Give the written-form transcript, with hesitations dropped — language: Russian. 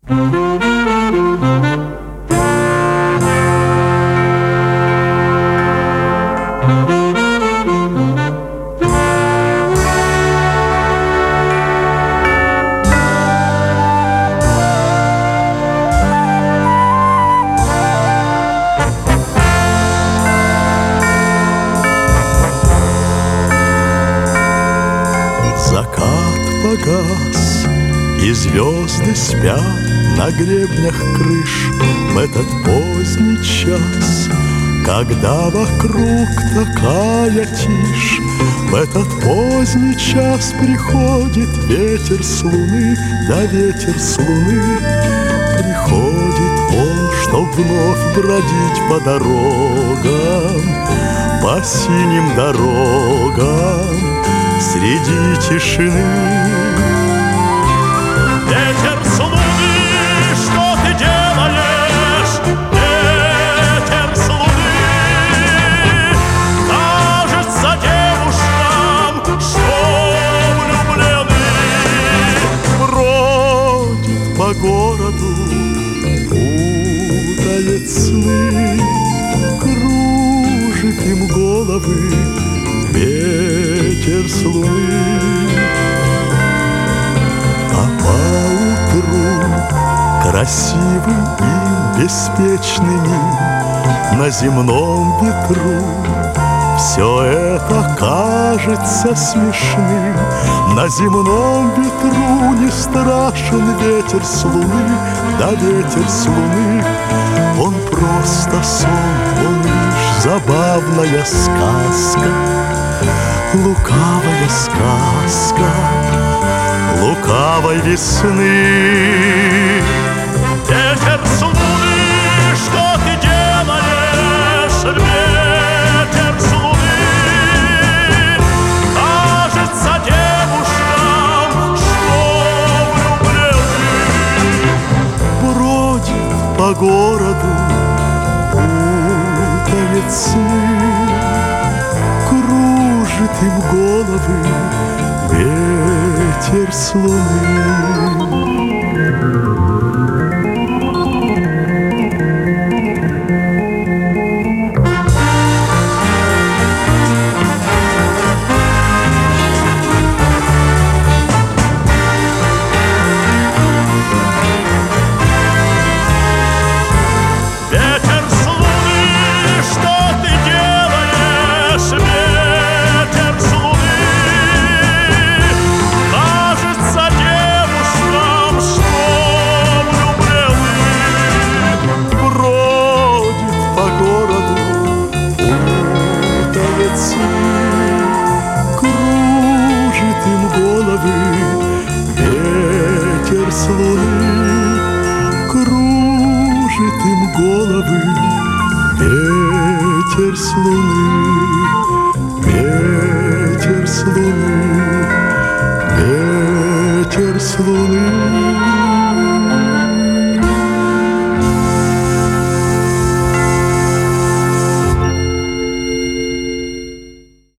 Закат погас, и звезды спят на гребнях крыш в этот поздний час, когда вокруг такая тишь. В этот поздний час приходит ветер с луны, да ветер с луны. Приходит он, чтоб вновь бродить по дорогам, по синим дорогам среди тишины. Ветер с луны, что ты делаешь? Ветер с луны, кажется девушкам, что влюблены. Бродит по городу, путает сны, кружит им головы ветер с луны. А поутру красивым и беспечными на земном ветру все это кажется смешным. На земном ветру не страшен ветер с луны, да ветер с луны. Он просто сон, он лишь забавная сказка, лукавая сказка лукавой весны. Ветер с луны, что ты делаешь? Ветер с луны, кажется девушкам, что влюблены. Бродит по городу, путает сны, кружит им головы ветер с луны. Ветер с луны, кружит им головы, ветер с луны, ветер с луны, ветер с луны.